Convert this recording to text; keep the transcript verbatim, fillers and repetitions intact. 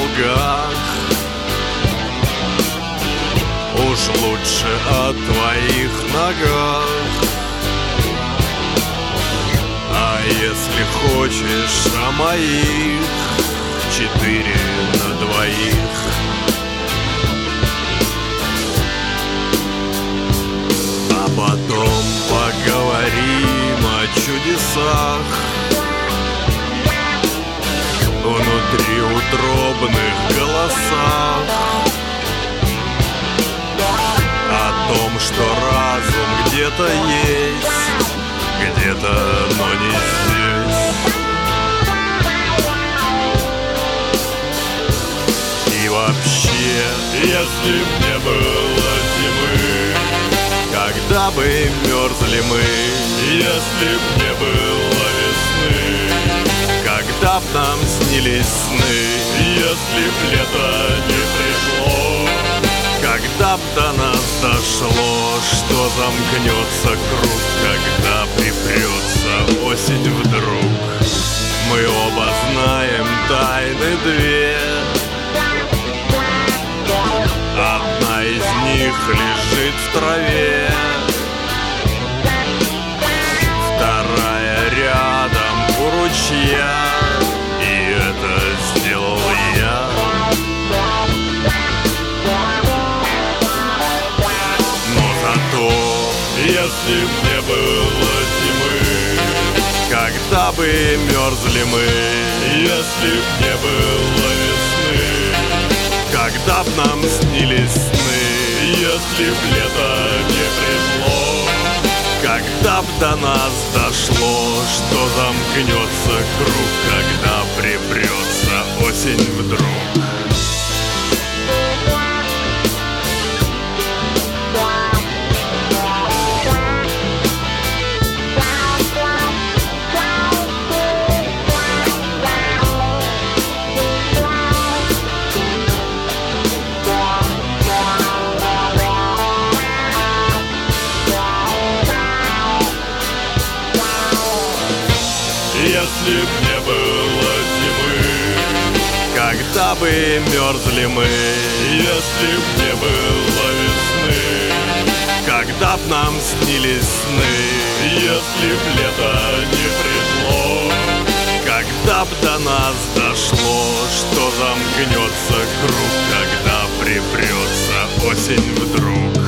Волгах. Уж лучше о твоих ногах. А если хочешь о моих, четыре на двоих. А потом поговорим о чудесах внутри утробных голосах, о том, что разум где-то есть, где-то, но не здесь. И вообще, если б не было зимы, когда бы мерзли мы? Если б не было весны, когда б нам снились сны? Если б лето не пришло, когда б до нас дошло, что замкнется круг, когда припрется осень вдруг? Мы оба знаем тайны две. Одна из них лежит в траве, вторая рядом у ручья, и это сделал я. Но зато, если б не было зимы, когда бы мерзли мы? Если б не было весны, когда б нам снились сны? Если б лето не пришло, когда б до нас дошло, что замкнется круг, когда припрется осень вдруг? Если б не было зимы, когда бы мерзли мы? Если б не было весны, когда б нам снились сны? Если б лето не пришло, когда б до нас дошло, что замкнется круг, когда припрется осень вдруг?